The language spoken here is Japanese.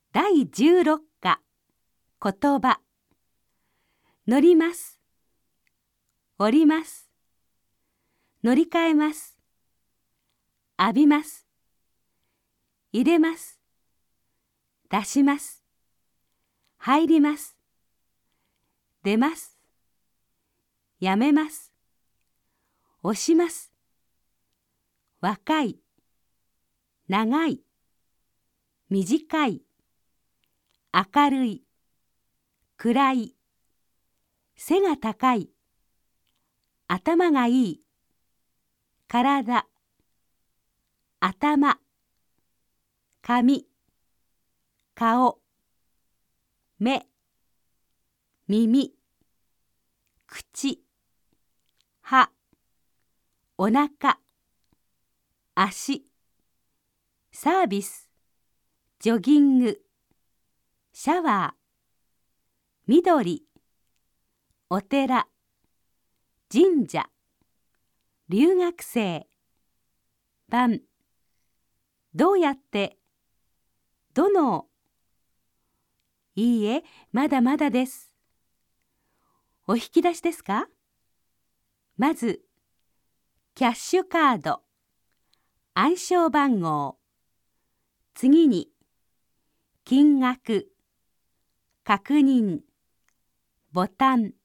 第16課言葉。乗ります、降ります、乗り換えます、浴びます、入れます、出します、入ります、出ます、やめます、押します、若い、長い、短い、明るい、暗い、背が高い、頭がいい、体、頭、髪、顔、目、耳、口、歯、お腹、足、サービス、ジョギング、シャワー、緑、お寺、神社、留学生、晩、どうやって、どの、いいえ、まだまだです。お引き出しですか？まず、キャッシュカード、暗証番号、次に、金額、確認、ボタン、